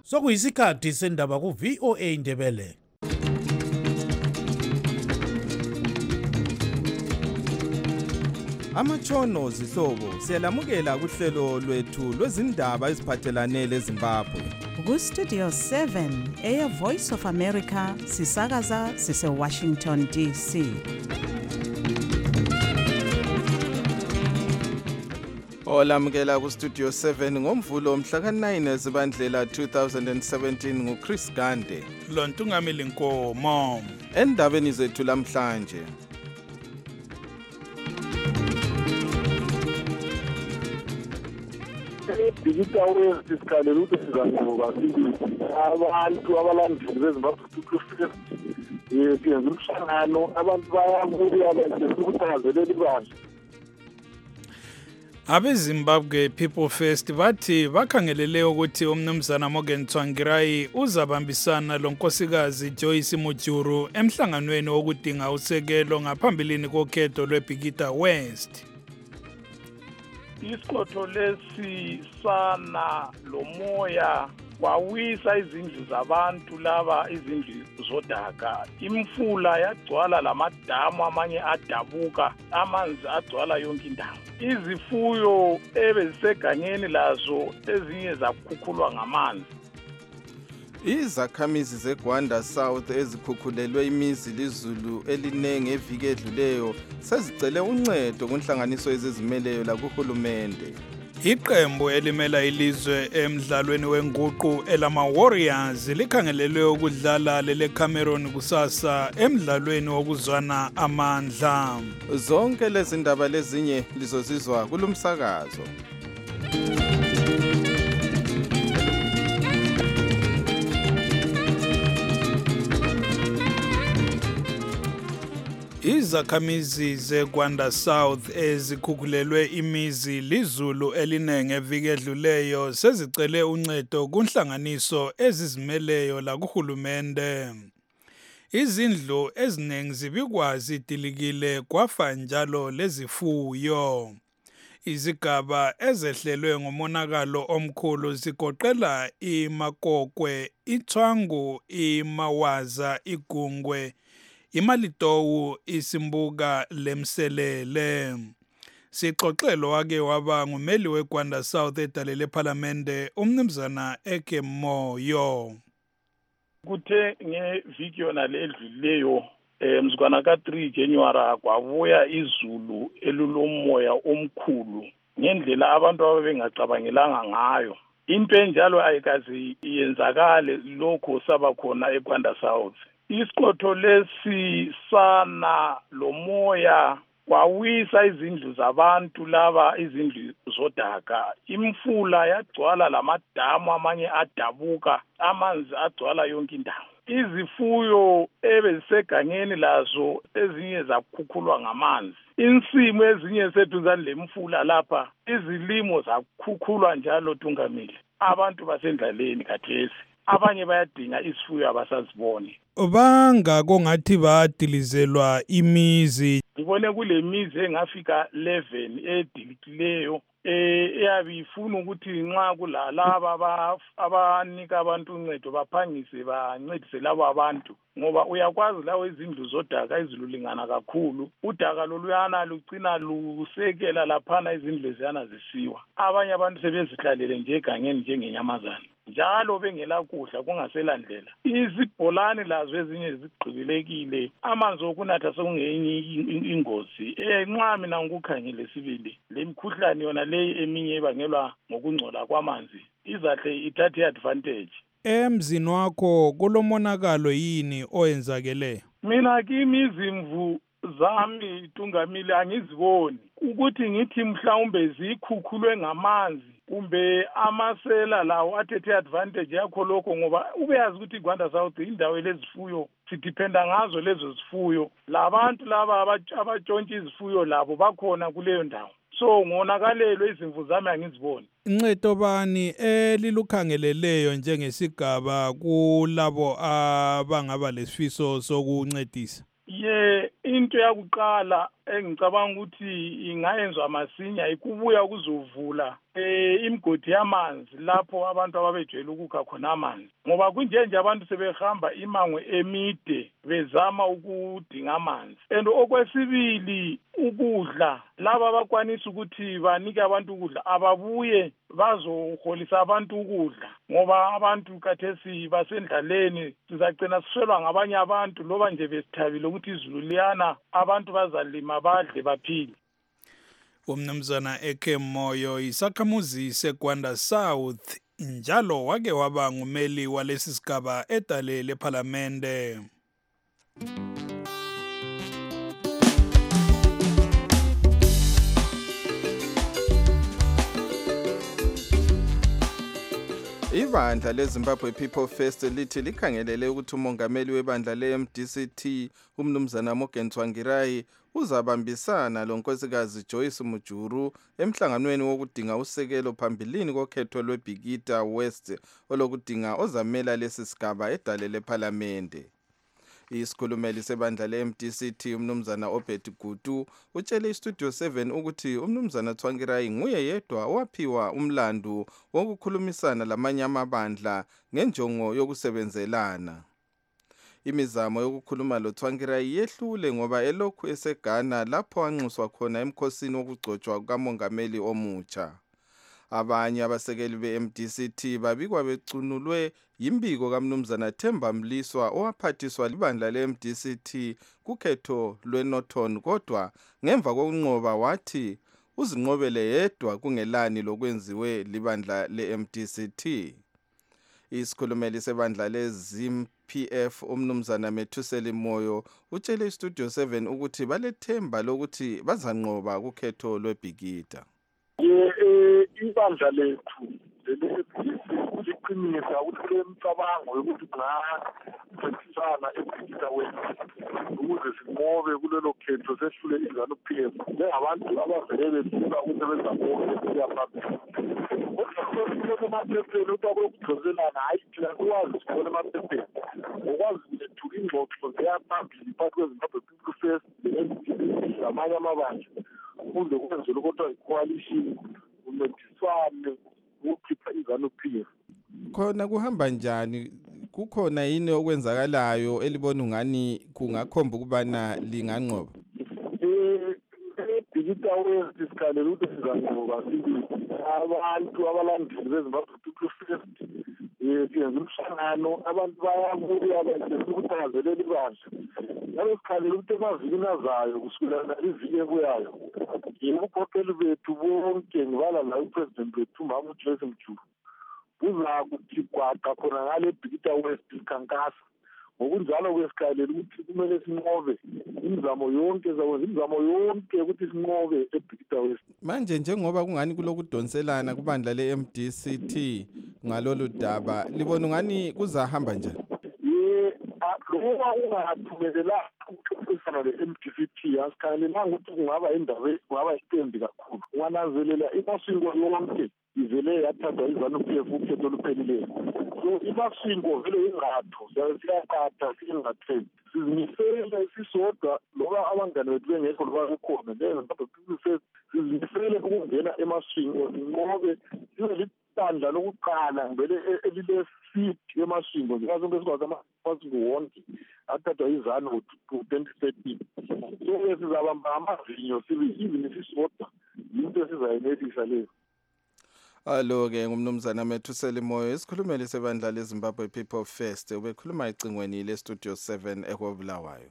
Sokuyisikhathi sendaba ku VOA Indebele. Amatshono zihlobo siyalamukela kuhlelo lwethu lwezindaba eziphathelane leZimbabwe. Ku Studio 7 Air Voice of America sisakaza sise Washington DC. Olamukela ku Studio 7 ngomvulo mhla ka9 Zibandlela 2017 nguChris Gande. Lontungameli Nkomo. Endabeni zethu lamhlanje. Digital West isikhalela ukuthi sizanqoba abantu abalandeli beZimbabwe yenza umhlangano abantu bayabuya besukuthazelela ibandla. AbeZimbabwe People First bathi bakhangelele ukuthi umnumzana Morgan Tsvangirai uzabambisana lonkosikazi Joyce Mujuru emhlanganweni wokudinga usekelo ngaphambilini kokhetho lweBigita West. Isikotho lesi sana lomoya wawisa izindlu zabantu laba izindlu zodaka. Imfula yagcwala lamadamu amanye adabuka, amanzi agcwala yonke indawo. Izifuyo ebezisegangeni lazo ezinye zakhukhulwa ngamanzi. Izakhamizi zeGwanda South ezikhukhulelwe imizi lizulu elinenge eviki edluleyo sezicele uncedo kunhlanganiso ezizimeleyo la kuhulumende. Iqembu elimela ilizwe emidlalweni wenguqu elama Warriors likhangelelwe ukudlala lele Cameroon kusasa emidlalweni wokuzwana amandla. Zonke lezi ndaba lezinye lizozizwa kulumsakazo. Izakhamizi zeGwanda South ezikhukhulelwe imizi lizulu elinenge eviki edluleyo sezicele uncedo kunhlanganiso ezizimeleyo la kuhulumende. Izindlu eziningi zibikwazi dilikile kwafa njalo lezifuyo. Izigaba ezehlelwe ngomonakalo omkhulu zigoqela iMakokwe, iThwangu, iMawaza, iGungwe, iMalitowu, iSimbuka leMselele. Sixoxelo wake waba ngumeli weGwanda South edalele eParliamente umnumzana Eke Moyo. Kuthe ngeviki yona ledluleyo mzukwana ka3 January kwabuya izulu elulomoya omkhulu ngendlela abantu ababengacabangelanga ngayo. Into enjalo ayikazi iyenzakale lokho saba khona eGwanda South. Isikotho lesi sana lomoya wawisa izindlu zabantu laba izindlu zodaka. Imfula yagcwala lamadamu amanye adabuka, amanzi agcwala yonke indawo. Izifuyo ebezisegangeni lazo ezinye zakhukhulwa ngamanzi. Insimo ezinye seduzane lemfula lapha izilimo zakhukhulwa njalo Tungamile. Abantu basendlaleni khathesi. Abanye bayadinga isifuyo abasaziboni. Bangako ngathi badilizelwa imizi. Ngibone kule mizi engafika 11 edilikileyo eyabe ifuna ukuthi nxa kulalaba abanika abantu uncedo baphangise bancedise labo abantu ngoba uyakwazi lawo izindlu zodaka ezilulingana kakhulu. Udaka loluyana lucina lusekela laphana izindlu ziyana zisiwa. Abanye abantu sebezihlalele nje egangeni njengenyamazana. Njalo bengela kudla kungaselandlela. Izibholani lazo ezinye zigqibilekile. Amanzi okunatha sekungenye ingozi. Nxa mina ngikukhangele sibili lemkhuhlane yona leyi eminye ebangelwa ngokungcola kwamanzi izahle ithathe advantage. Emzini wakho kulomonakalo yini oyenzakele? Mina kimi izimvu zami Tungamile angiziboni ukuthi ngithi mhlawumbe zikhukhulwe ngamanzi kumbe amasela lawo athethe advantage yakho lokho ngoba ubeyazi ukuthi iGwanda South indawo lezifuyo sidependa ngazo lezo zifuyo. Labantu laba abatshontsha izifuyo labo bakhona kuleyo ndawo. So ngonakalelwe izimvu zami angiziboni. Ncedo bani elilukhangeleleyo njengesigaba kulabo abangaba lesifiso sokuncedisa? into yakuqala engicabanga ukuthi ingayenzwa masinya ikubuya kuzovula imigodi yamanzi lapho abantu ababejwayele ukukha khona amanzi, ngoba kunjenje abantu sebehamba imango emide bezama ukudinga amanzi. And okwesibili, ukudla, laba abakwanisa ukuthi banike abantu ukudla ababuye bazoholisa abantu ukudla, ngoba abantu khathesi basendlaleni sizagcina siswelwa ngabanye abantu loba nje besithabile ukuthi izulu liyana abantu bazalima badle baphile. Umnumzana Eke Moyo isakhamuzi seGwanda South njalo wake waba ngumeli walesi sigaba edale lePhalamende. Ibandla leZimbabwe People First lithi likhangelele ukuthi umongameli webandla le-MDCT umnumzana Morgan Tsvangirai uzabambisana lonkosikazi Joyce Mujuru emhlanganweni wokudinga usekelo phambilini kokhetho lweBhikita West olokudinga ozamela lesi sigaba edale lePhalamende. Isikhulumeli sebandla le-MDCT umnumzana Obed Gutu utshele iStudio 7 ukuthi umnumzana Tsvangirai nguye yedwa owaphiwa umlandu wokukhulumisana lamanye amabandla ngenjongo yokusebenzelana. Imizamo yokukhuluma loTsvangirai yehlule ngoba elokhu eseGhana lapho anxuswa khona emkhosini wokugcotshwa kukamongameli omutsha. Abanye abasekeli be-MDCT babikwa becunulwe yimbiko kamnumzana Themba Mliswa owaphathiswa libandla le-MDCT kukhetho lweNorton, kodwa ngemva kokunqoba wathi uzinqobele yedwa kungelani lokwenziwe libandla le-MDCT. Isikhulumeli sebandla le-ZIM-PF umnumzana Methuseli Moyo utshele iStudio 7 ukuthi balethemba lokuthi bazanqoba kukhetho lweBhikita. Ibandla lethu liqinisa ukuthi lemicabango yokuthi kungasetshenziswana eBhikita West ukuze sinqobe kulelo khetho sehlule iZANU-PF njengabantu abavele befuna ukusebenza bonke siyaphambili. Kodwa emaphepheni ukuthi akudonselana hayi thina sikwazi sibone emaphepheni ngokwazi lethu ingxoxo ziyaphambili phakathi kweZimbabwe People First lamanye amabandla ukuze kwenzelwe kodwa i-coalition uncediswane ukukhipha iZANU-PF. Khona kuhamba njani? Kukhona yini okwenzakalayo elibona ungani kungakhomba ukubana linganqoba? Bhikita West isikhalela ukuthi sizanqoba sibili abantu abalandeli beZimbabwe People First yenza umhlangano abantu bayabuya besekuthakazelela ibandla. Ngabe sikhalela ukuthi emavikini azayo kusukela iviki ebuyayo yibukhokheli bethu bonke ngibala la uPresident wethu uMama uJoyce Mujuru uzakuthi gwaqa khona ngale Bhikita West ikhankasa. Ngokunjalo kwesikhalela ukuthi kumele sinqobe imizamo yonke ukuthi sinqobe eBhikita West. Manje njengoba kungani kulokudonselana kubandla le-MDCT ngalolu daba libona ungani kuzahamba njani? Ngoba ungathumelela ukuxoxisana le-MDCT asikhalelanga ukuthi kungaba iqembu kakhulu. Ungananzelela imasiko yonke ivele yathathwa iZANU-PF ukhetho oluphelileyo. So imasiko vele ingatho siyaqatha singathembi sizimisele sisodwa loba abangane bethu bengekho loba bekhona njengeZimbabwe People First sizimisele ukungena emasiko sinqobe sibe libandla lokuqala ngivele elile-seat emasiko njengazonke sikwazi amasiko wonke athathwa iZANU ngo-2013. So sizabamba amavinyo sibe even sisodwa into esizayenelisa leyo. Alo-ke ngumnumzana Methuseli Moyo isikhulumeli sebandla leZimbabwe People First ubekhuluma ecingweni leStudio 7 eKobulawayo.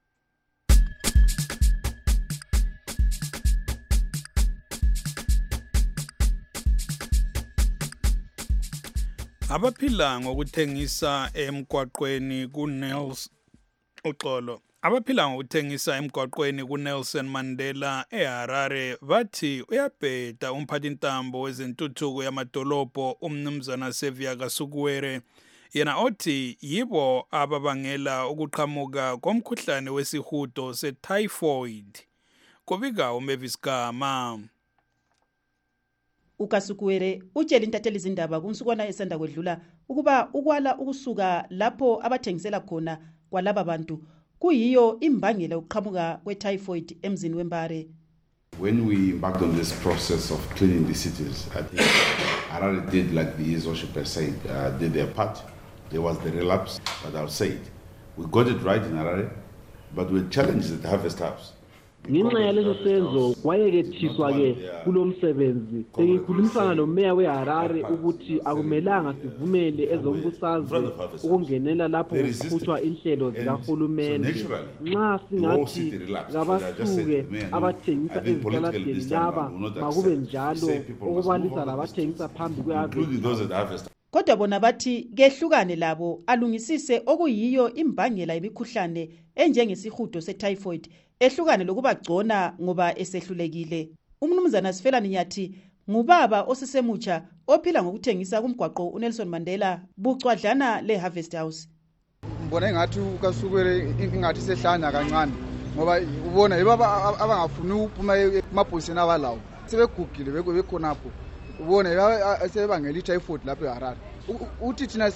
Abaphila ngokuthengisa emgwaqweni kuNels uxolo. Abaphila ngokuthengisa emgwaqweni kuNelson Mandela eHarare bathi uyabheda umphathintambo wezentuthuko yamadolobho umnumzana Sevia Kasukuwere yena othi yibo ababangela ukuqhamuka komkhuhlane wesihudo setyphoid. Kubika uMavis Gama. uKasukuwere utshela intatheli izindaba kunsukwana esanda kwedlula ukuba ukwala ukusuka lapho abathengisela khona kwalaba bantu kuyiyo imbangela yokuqhamuka kwe-typhoid emzini weMbare. When we embarked on this process of cleaning the cities, I think Harare did, like the East Worshipper said, did their part. There was the relapse, but I'll say it. We got it right in Harare, but we challenged the Harvest House. Ngenxa yaleso senzo kwayekethiswa-ke kulo msebenzi sengikhulumisana nomeya weHarare ukuthi akumelanga sivumele ezombusazwe ukungenela lapho kukhutshwa inhlelo zikahulumende. Nxa singathi kabasuke abathengisa ezitaladeni laba makube njalo okubalisa labathengisa phambi kwe-Harvest. Kodwa bona bathi kehlukane labo alungisise okuyiyo imbangela yemikhuhlane enjengesihudo se-typhoid ehlukane lokubagcona ngoba esehlulekile. Umnumzana Sifelani Nyathi ngubaba osisemutsha ophila ngokuthengisa kumgwaqo uNelson Mandela bucwadlana leHarvest House. Mbona engathi uKasukwele ingathi sehlanya kancane ngoba ubona yibo abangafuni ukuphuma emabhosini abalawo sebegugile bekhonapho. Ubona sebangela i-typhoid lapha eHarare. Uthi thina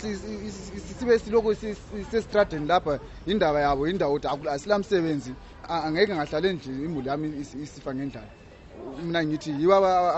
sibe siloko sesitradeni lapha indaba yabo indawo asilamsebenzi angeke ngahlale nje imuli yami isifa ngendlala. Mina ngithi yibo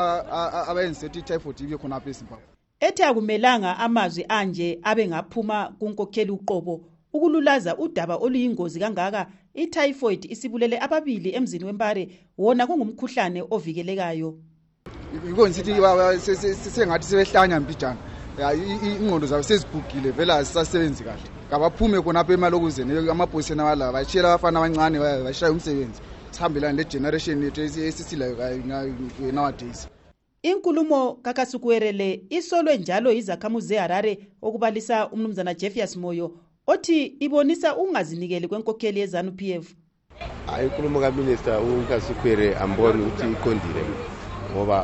abayenza ukuthi i-typhoid ibe khona lapha eZimbabwe. Ethi akumelanga amazwi anje abe ngaphuma kunkokheli uqobo ukululaza udaba oluyingozi kangaka. I-typhoid isibulele ababili emzini weMbare wona kungumkhuhlane ovikelekayo. Yikho sithi sengathi sebehlanya mbijana. Ingqondo zabo sezigugile vela asisasebenzi kahle. Kabaphume khona apha emalokuzeni amabhosini abala bashiyela abafana abancane bashaya umsebenzi. Sihambelana le generation yethu esisilayo nowadays. Inkulumo kaKasukwele isolwe njalo izakhamuzi zeHarare okubalisa umnumzana Jeffius Moyo othi ibonisa ungazinikeli kwenkokheli yeZANU-PF. Inkulumo kaMinister uKasukwele amboni uthi iqondile ngoba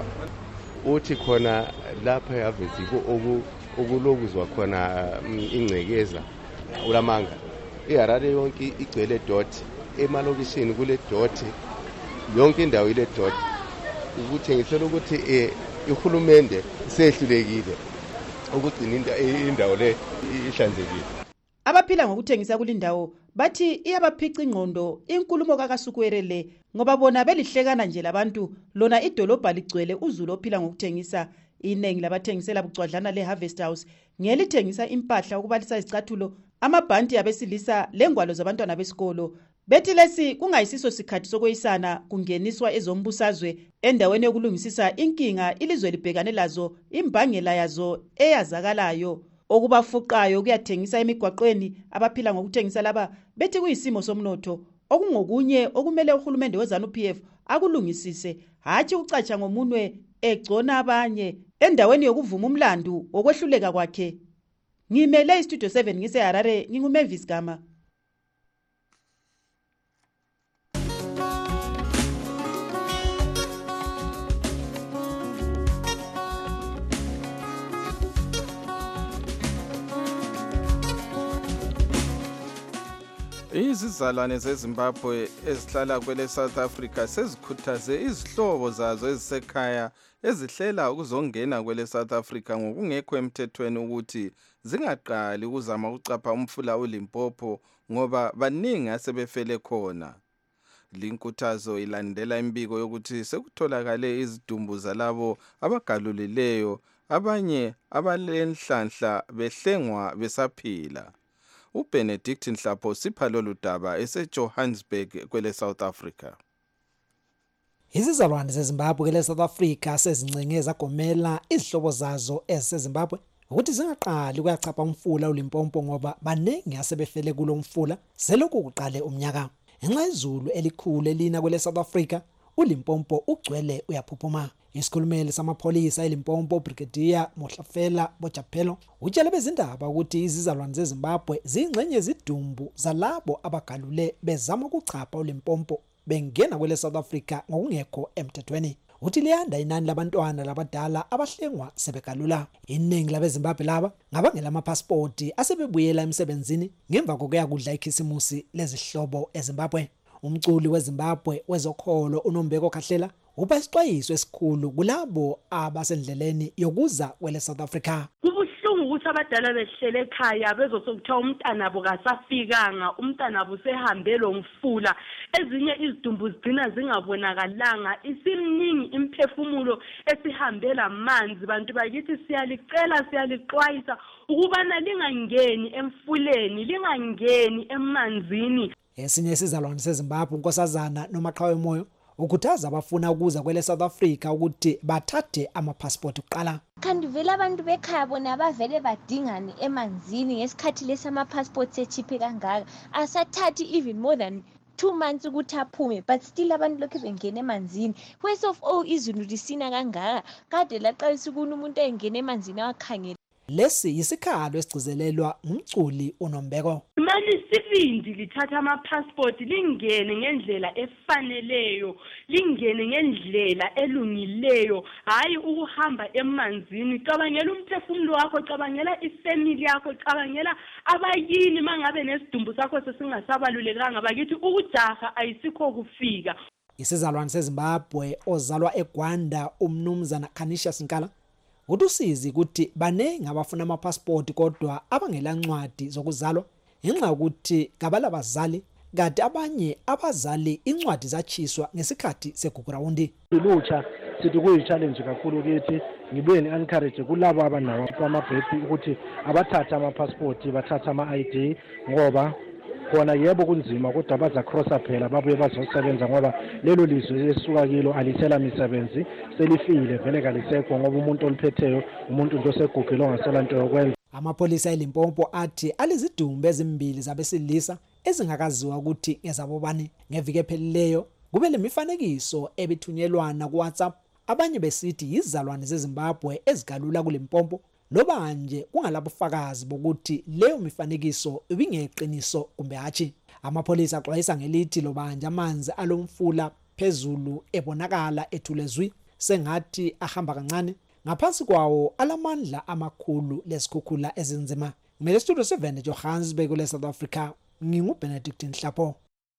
uthi khona lapha eHarvest okulokuzwa khona ingcekeza ulamanga. IHarare yonke igcwele dot, emalokishini kule dot, yonke indawo ile dot. Ukuthengisela ukuthi ihulumende sehlulekile ukugcina indawo le ihlanzekile. Abaphila ngokuthengisa kulindawo bathi iyabaphica ingqondo inkulumo kaKasukwele ngoba bona belihlekana nje labantu lona idolobha ligcwele uzulu ophila ngokuthengisa. Inengi labathengisela bucwadlana leHarvest House ngelithengisa impahla ukubalisa izicathulo, amabhanti abesilisa lengwalo zabantwana besikolo. Bethi lesi kungayisiso sikhathi sokweyisana kungeniswa ezombusazwe endaweni yokulungisisa inkinga ilizwe libhekane lazo imbangela yazo eyazakalayo. Okubafuqayo kuyathengisa emigwaqweni abaphila ngokuthengisa laba bethi kuyisimo somnotho okungokunye okumele uhulumende weZANU-PF akulungisise, hatshi ucatsha ngomunwe egcona abanye endaweni yokuvuma umlandu okwehluleka kwakhe. Ngimele iStudio 7 ngiseHarare, nginguMavis Gama. Izizalwane zeZimbabwe ezihlala kwele South Africa sezikhuthaze izihlobo zazo ezisekhaya ezihlela ukuzongena kwele South Africa ngokungekho emthethweni ukuthi zingaqali ukuzama ukucapha umfula uLimpopo ngoba baningi asebefele khona. Linkuthazo ilandela imbiko yokuthi sekutholakale izidumbu zalabo abagalulileyo, abanye abalenhlanhla behlengwa besaphila. uBenedict Nhlapho sipha lolu daba eseJohannesburg kwele South Africa. Izizalwane zeZimbabwe kwele South Africa sezincenge zagomela izihlobo zazo eseZimbabwe ukuthi zingaqali ukuyachapha umfula uLimpopo ngoba baningi asebefele kulo mfula selokhu kuqale umnyaka. Ngenxa izulu elikhulu elina kwele South Africa, uLimpopo ugcwele uyaphuphuma. Isikhulumeli samapholisa eLimpopo Brigadier Mohlafela Bojaphelo utshela bezindaba ukuthi izizalwane zeZimbabwe zingxenye zidumbu zalabo abagalule bezama ukuchapha uLimpopo bengena kwele South Africa ngokungekho emthethweni. Uthi liyanda inani labantwana labadala abahlengwa sebegalula. Iningi labeZimbabwe laba ngabangela amapassport asebebuyela emsebenzini ngemva kokuya kudla ikhisimusi lezihlobo eZimbabwe. Umculi weZimbabwe wezokholo uNombeko Khahlela uba isixwayiso esikhulu kulabo abasendleleni yokuza kwele South Africa. Kubuhlungu kunokuthi abadala behlele ekhaya bezosokuthiwa umntana abo kasafikanga, umntana abo sehambe lo mfula, ezinye izidumbu zigcina zingabonakalanga. Isiningi imphefumulo esihambela amanzi. Bantu bakithi siyalicela siyalixwayisa ukubana lingangeni emfuleni, lingangeni emanzini. Esinye isizalwane seZimbabwe uNkosazana Nomaqhawe Moyo ukhuthaza abafuna ukuza kwele South Africa ukuthi bathathe amapassport kuqala. Kanti vele abantu bekhaya bona bavele badingane emanzini ngesikhathi lesama passports echiphe kangaka. Asathathi even more than 2 months ukuthi aphume, but still abantu lokhu bengena emanzini. First of all izulu lisina kangaka kade laqalisa ukuna umuntu engena emanzini awakhangela. Lesi yisikhalo esigcizelelwa umculi uNombeko. Manje sibindi lithatha ama-passport lingene ngendlela efaneleyo, lingene ngendlela elungileyo, hayi ukuhamba emanzini. Cabangela umphefumulo wakho, cabangela ifamily yakho, cabangela abayini mangabe nesidumbu sakho sesingasabalulekanga. Bakithi ukujaha ayisikho kufika. Isizalwane seZimbabwe ozalwa eGwanda uMnumzana Kanisha Sinkala udusizi ukuthi banenge abafuna amapassport kodwa abangela ncwadi zokuzalwa ngenxa ukuthi kabala bazali kade abanye abazali incwadi zachiswa ngesikhathi segugurawundi. Ulutsha sithi kuyi-challenge kakhulu kithi, ngibuye ni-encourage kulabo abanawo amabhesi ukuthi abathathe amapassport bathathe ama-ID ngoba khona yebo kunzima kodwa baza crosser phela babuye bazosebenza ngoba lelo lizwe esuka kilo alisela misebenzi, selifile vele kalisekho ngoba umuntu oliphetheyo umuntu nje osegugile ongasela into yokwenza. Amapolisa eLimpopo athi alizidumbu ezimbili zabesilisa ezingakaziwa ukuthi ngezabobani. Ngeviki ephelileyo kube lemifanekiso ebithunyelwana kuWhatsApp, abanye besithi izizalwane zeZimbabwe ezigalula kuLimpopo loba nje kungalabufakazi bokuthi leyo mifanekiso ibingeqiniso kumbe hathi. Amapolisa axwayisa ngelithi lobanje amanzi alomfula phezulu ebonakala ethulezwi sengathi ahamba kancane, ngaphansi kwawo alamandla amakhulu lesikhukhula ezinzima. Ngimele studio 7 Johannesburg kule South Africa, nginguBenedict Nhlapo.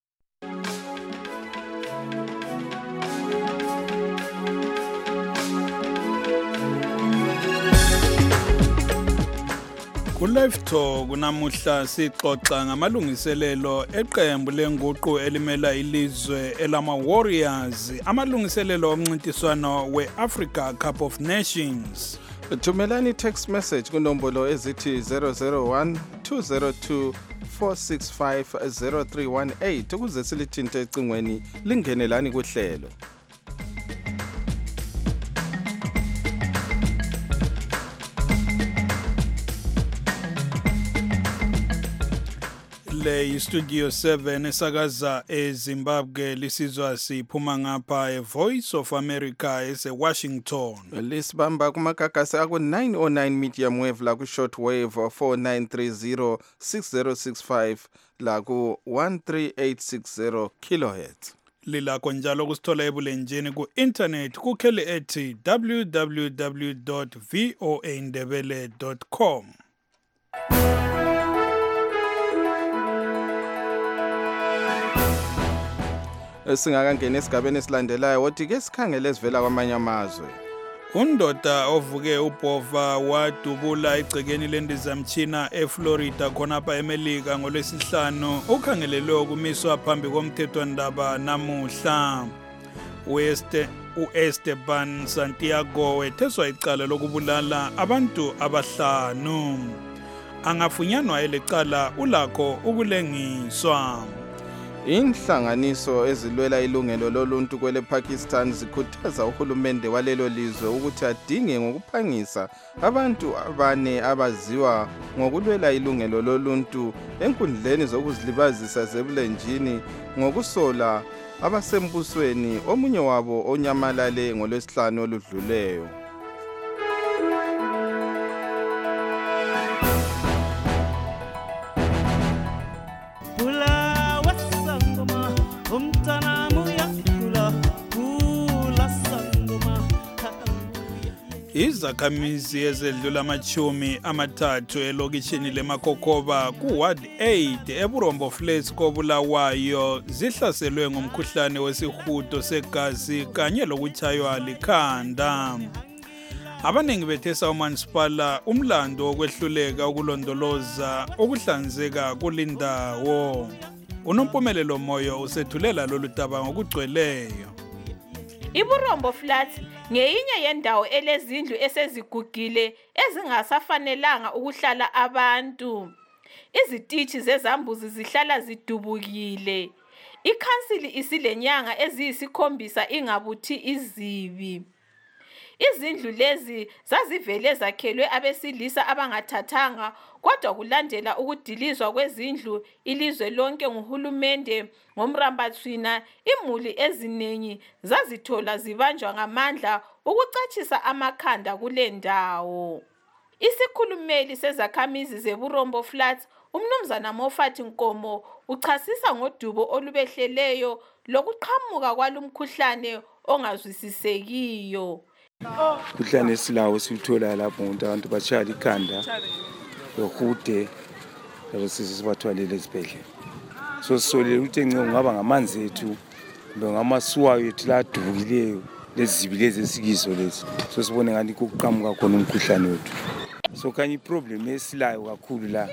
Ku-Live Talk namuhla sixoxa ngamalungiselelo eqembu lenguqu elimela ilizwe elama-Warriors, amalungiselelo omncintiswano we-Africa Cup of Nations. Thumelani text message kunombolo ezithi 001 202 465 0318 ukuze silithinte ecingweni lingenelani kuhlelo. Le Studio 7 esakaza eZimbabwe lisizwa siphuma ngapha eVoice of America eseWashington. Lisibamba kumakagasi aku 909 medium wave la ku short wave 4930 6065 la ku 13860 kilohertz. Lilakho njalo kusithola ebulenjini ku internet kukheli ethi www.voaindebele.com. Singakangena esigabeni esilandelayo wothi ke sikhangele esivela kwamanye amazwe. Undoda ovuke ubhova wadubula igcekeni lendizamtshina eFlorida khonapha eMelika ngolwesihlanu ukhangelelwe ukumiswa phambi komthethwandaba namuhla. uEsteban Santiago wetheswa icala lokubulala abantu abahlanu. Angafunyanwa elecala ulakho ukulengiswa. Inhlanganiso ezilwela ilungelo loluntu kwele Pakistan zikhuthaza uhulumende walelo lizwe ukuthi adinge ngokuphangisa abantu abane abaziwa ngokulwela ilungelo loluntu enkundleni zokuzilibazisa zebulenjini ngokusola abasembusweni, omunye wabo onyamalale ngolwesihlanu oludluleyo. Izakhamizi ezedlula amachumi amathathu elokishini leMakokoba ku-Ward 8 eBurombo Flats koBulawayo zihlaselwe ngomkhuhlane wesihudo segazi kanye lokutshaywa likhanda. Abaningi bethesa uMansipala umlando wokwehluleka ukulondoloza ukuhlanzeka kulindawo. Unompumelelo Moyo usethulela lolu daba ngokugcweleyo. IBurombo Flats ngeyinye yendawo elezindlu esezigugile ezingasafanelanga ukuhlala abantu. Izitishi zezambuzi zihlala zidubukile. Ikhansili isilenyanga eziyisikhombisa ingabuthi izibi. Izindlu lezi zazivele zakhelwe abesilisa abangathathanga kodwa kulandela ukudilizwa kwezindlu ilizwe lonke nguhulumende ngomrambathwina, imuli eziningi zazithola zibanjwa ngamandla ukucatshisa amakhanda kule ndawo. Isikhulumeli sezakhamizi zeBurombo Flats uMnumzana Moffat Nkomo uchasisa ngodubo olubehleleyo lokuqhamuka kwalumkhuhlane ongazwisisekiyo. Umkhuhlane esilawo siwuthola lapho abantu bashaya ikhanda lohude abasisibathwalele esibhedlela. So sisolele ukuthi engce kungaba ngamanzi ethu kumbe ngamasuwayo ethu ladukileyo lezibi lezi esikizo lezi. So sibone ngani ukuqhamuka khona umkhuhlane wethu. So kanye iproblem esilayo kakhulu la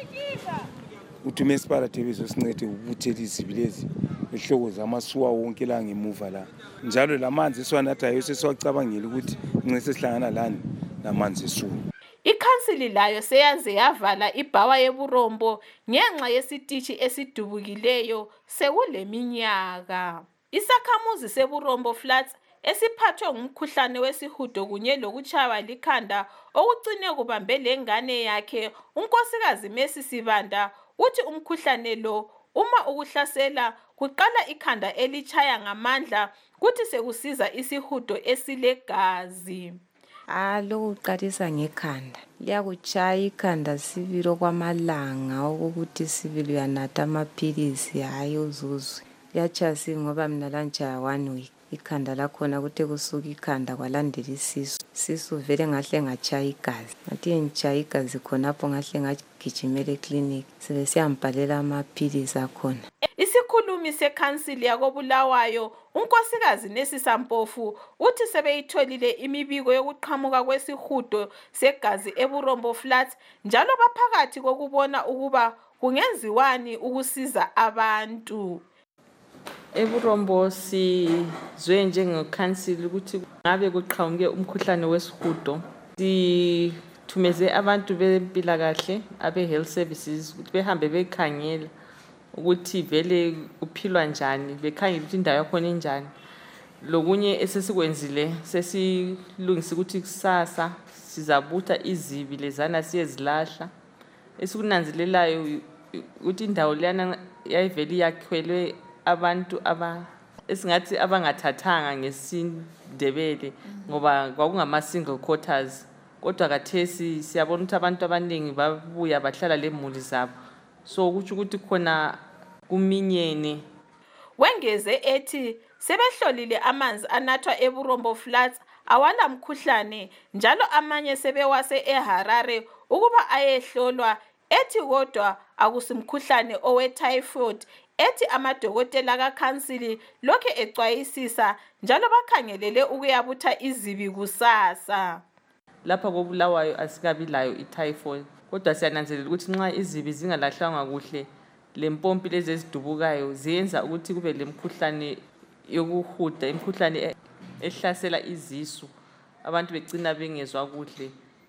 uthi uMansipala bezosincede ukubuthela izibi lezi ehloko zamasuwa wonke la ngemuva la. Njalo lamanzi esiwanathayo sesiwacabangela ukuthi nxe sihlangana lani namanzi esuwa. Ikhansili layo seyaze yavala ibhawa yeBurombo ngenxa yesitishi esidubukileyo sekuleminyaka. Isakhamuzi seBurombo Flats esiphathwe ngumkhuhlane wesihudo kunye lokutshaywa likhanda okucine kubambe lengane yakhe unkosikazi Messi Sibanda uthi umkhuhlane lo uma ukuhlasela kuqala ikhanda elitshaya ngamandla kuthi sekusiza isihudo esilegazi. Lokuqalisa ngekhanda liyakutshaya ikhanda sibili okwamalanga ukuthi sibili uyanatha amaphilisi hayi uzuzwe. Liyatshaya ngoba mina lantshaya 1 week. Ikhanda lakhona kuthe kusuka ikhanda kwalandela isisu vele ngahle ngachaya igazi. Ngathi ngitshaya igazi khonapho ngahle ngagijimela eklinikhi sebesiyambhalela amaphilisi akhona. Isikhulumi sekhansili yakoBulawayo unkosikazi Nesisampofu uthi sebeyitholile imibiko yokuqhamuka kwesihudo segazi eBurombo Flats njalo baphakathi kokubona ukuba kungenziwani ukusiza abantu. EBurombo sizwe njengekhansili ukuthi ngabe kuqhamuke umkhuhlane wesihudo. Sithumeze abantu bempilakahle abe-health services ukuthi behambe bekhangela ukuthi vele kuphilwa njani, bekhangela ukuthi indawo yakhona injani. Lokunye esesikwenzile sesilungisa ukuthi kusasa sizabutha izibi lezana siyezilahla. Esikunanzelelayo ukuthi indawo leyana yayivele yakhelwe abantu esingathi abangathathanga ngesindebele ngoba kwakungama single quarters, kodwa kathesi siyabona ukuthi abantu abaningi babuya bahlala lemuli zabo, so kutsho ukuthi khona kuminyene. Wengeze ethi sebehlolile amanzi anathwa eBurombo Flats awala mkhuhlane njalo amanye sebewase eHarare ukuba ayehlolwa, ethi kodwa akusimkhuhlane owetyphoid. Ethi amadokotela kakhansili lokhe ecwayisisa njalo bakhangelele ukuyabutha izibi kusasa. Lapha koBulawayo asikabi layo ityphoid, kodwa siyananzelela ukuthi nxa izibi zingalahlwanga kuhle lempompi lezi ezidubukayo ziyenza ukuthi kube lemkhuhlane yokuhuda, imkhuhlane ehlasela izisu. Abantu becina bengezwa kuhle,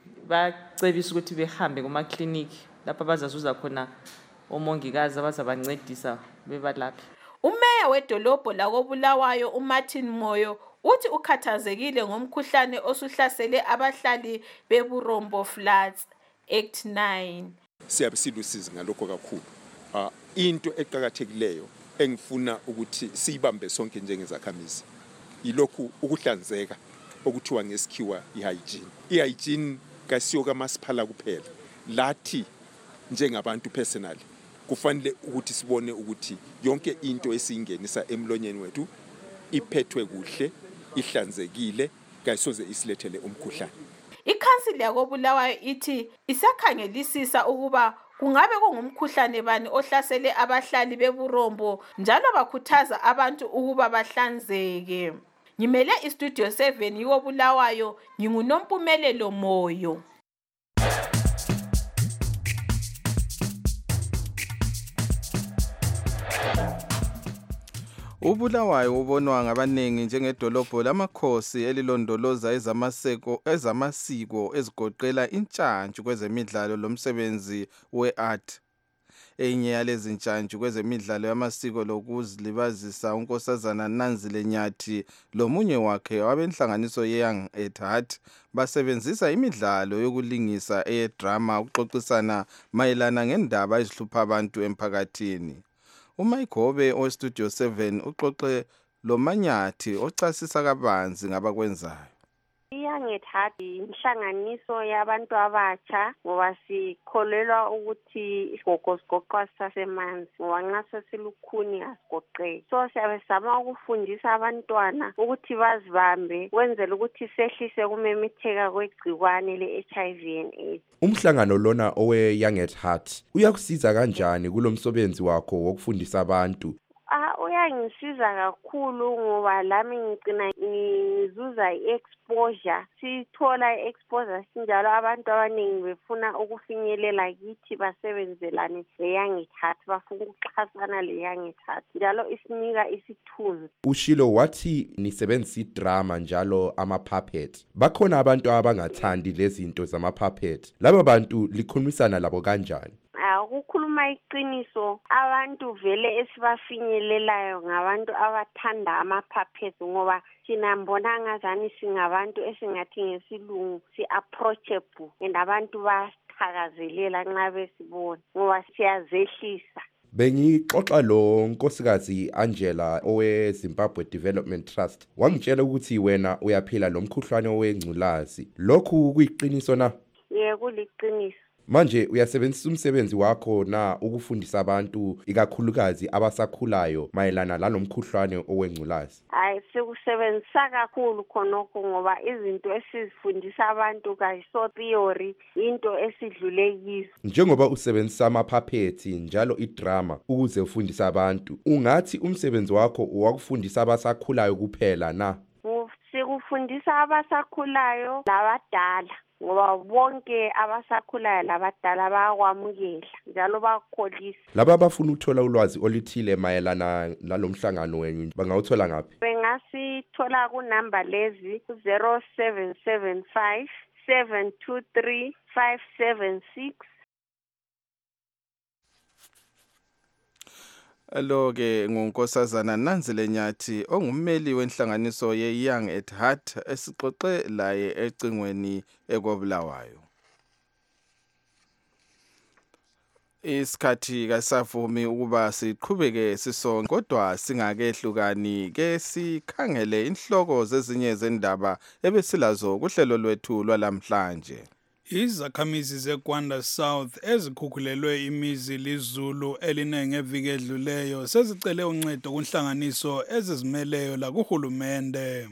bacebisa ukuthi behambe kumakliniki lapha bazazuza khona omongikazi abazabancedisa bebalaphe. Umeya wedolobho lakoBulawayo uMartin Moyo uthi ukhathazekile ngomkhuhlane osuhlasele abahlali beBurombo Flats. Act 9 siyabe silusizi ngalokho kakhulu. Into eqhakathekileyo engifuna ukuthi siyibambe sonke njengezakhamizi ilokhu ukuhlanzeka okuthiwa ngesikhiwa ihygiene. Ihygiene kasiyo kaMasipala kuphela, lathi njengabantu personally kufanele ukuthi sibone ukuthi yonke into esiyingenisa emlonyeni wethu iphethwe kuhle, ihlanzekile, kayisoze isilethele umkhuhlane. Ikhansili yakoBulawayo ithi isakhangelisisa ukuba kungabe kungumkhuhlane bani ohlasele abahlali beBurombo njalo bakhuthaza abantu ukuba bahlanzeke. ngimele istudio 7 yiwo Bulawayo, nginguNompumelelo Moyo. uBulawayo ubonwa ngabaningi njengedolobho lamakhosi elilondoloza ezamasiko ezigoqela intshantshu kwezemidlalo lomsebenzi we-art. Enye yalezi ntshantshu kwezemidlalo yamasiko lokuzilibazisa unkosazana Nanzile Nyathi lomunye wakhe wabenhlanganiso ye-Young at Heart basebenzisa imidlalo yokulingisa eyedrama ukuxoxisana mayelana ngendaba ezihlupha abantu emphakathini. uMayigobe oStudio 7 uxoxe loManyathi ochasisa kabanzi ngabakwenzayo. I-Young at Heart inhlanganiso yabantu abatsha ngoba sikholelwa ukuthi isigogo sigoqwa sasemanzi ngoba nxa sesilukhuni asigoqeki. So siyabe sizama ukufundisa abantwana ukuthi bazibambe kwenzela ukuthi sehlise kumemetheka kwegcikwane le-HIV and AIDS. Umhlangano lona owe-Young at Heart uyakusiza kanjani kulomsebenzi wakho wokufundisa abantu? Uyangisiza kakhulu ngoba lami ngicina ngizuza i-exposure. Sithola i-exposure sinjalo abantu abaningi befuna ukufinyelela kithi basebenzelane le-Young at Heart, bafuna ukuxhasana le-Young at Heart. Njalo isinika isithunzi. Ushilo wathi nisebenzisa idrama njalo ama-puppet. Bakhona abantu abangathandi lezi zinto zama-puppet. Laba bantu likhulumisana labo kanjani? Ukukhuluma iqiniso, abantu vele esibafinyelelayo ngabantu abathanda ama-puppets ngoba thina mbona ngazani singabantu esingathi ngesilungu si-approachable and abantu basithakazelela nxa besibona ngoba siyazehlisa. Bengixoxa lo nkosikazi Angela owe-Zimbabwe Development Trust. Wangitshela ukuthi wena uyaphila lo mkhuhlane owengculazi. Lokhu kuyiqiniso na? Yebo, kuliqiniso. Manje uyasebenzisa umsebenzi wakho na ukufundisa abantu ikakhulukazi abasakhulayo mayelana nalomkhuhlane owengculazi? Sikusebenzisa kakhulu khonokho ngoba izinto esizifundisa abantu kayiso theory, into esidlule kizo. Njengoba usebenzisa ama-puppets njalo idrama ukuze ufundise abantu, ungathi umsebenzi wakho uwakufundisa abasakhulayo kuphela na? Sikufundisa abasakhulayo labadala ngoba bonke abasakhulayo labadala bayakwamukela njalo bayakholisa. Laba abafuna ukuthola ulwazi olithile mayelana nalomhlangano wenu bangawuthola ngaphi? Bengasithola kunamba lezi 0775 723 576. Lo-ke ngunkosazana Nanzile Nyathi ongummeli wenhlanganiso ye-Young at Heart esixoxe laye ecingweni ekobulawayo. Isikhathi kasavumi ukuba siqhubeke sisonke kodwa singakehlukani ke sikhangele inhloko zezinye zendaba ebesilazo kuhlelo lwethu lwalamhlanje. Izakhamizi zeGwanda South ezikhukhulelwe imizi lizulu elinenge eviki edluleyo sezicele uncedo kunhlanganiso ezizimeleyo la kuhulumende.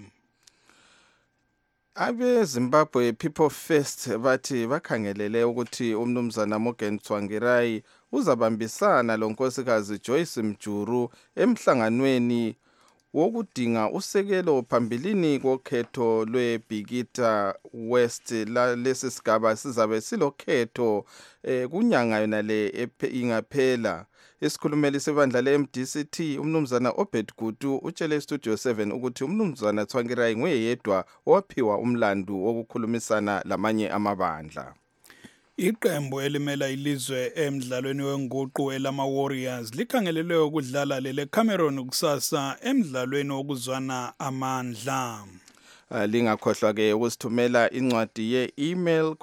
Abe-Zimbabwe People First bathi bakhangelele ukuthi umnumzana Morgan Tsvangirai uzabambisana lonkosikazi Joyce Mjuru emhlanganweni wokudinga usekelo phambilini kokhetho lweBhikita West lesi sigaba sizabe silokhetho kunyanga yona le ingaphela. Isikhulumeli sebandla le-MDCT umnumzana Obed Gutu utshele Studio 7 ukuthi umnumzana Tsvangirai nguye yedwa owaphiwa umlandu wokukhulumisana lamanye amabandla. Iqembu elimela ilizwe emidlalweni wenguqu elama Warriors likhangelelwe ukudlala lele Cameroon kusasa emidlalweni wokuzwana amandla. Lingakhohlwa ke ukusithumela incwadi ye-email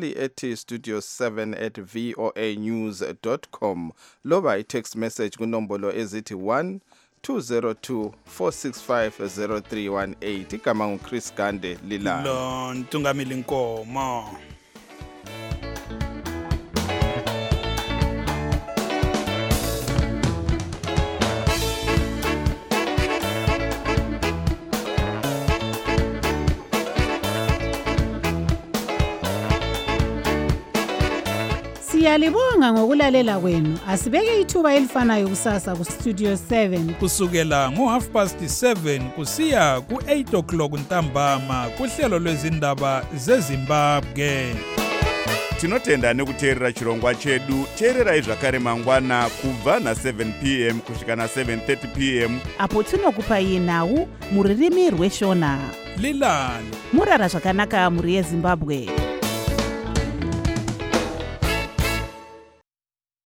kukelly@studio7@voanews.com loba i-text message kunombolo ezithi 1202 465 0318. Igama nguChris Gande Lila. Lo Ntungamili Nkomo. Siyalibonga ngokulalela kwenu. Asibeke ithuba elifanayo kusasa ku Studio 7 kusukela ngo7:30 kusiya ku8 o'clock ntambama kuhlelo lwezindaba zeZimbabwe. Tinotenda nekuteerera chirongwa chedu. Teererai zvakare mangwana kubva na7 p.m. kusvika na7:30 p.m. apo tinokupai nhau muririmi rweshona. Lilani murara zvakanaka muri yeZimbabwe.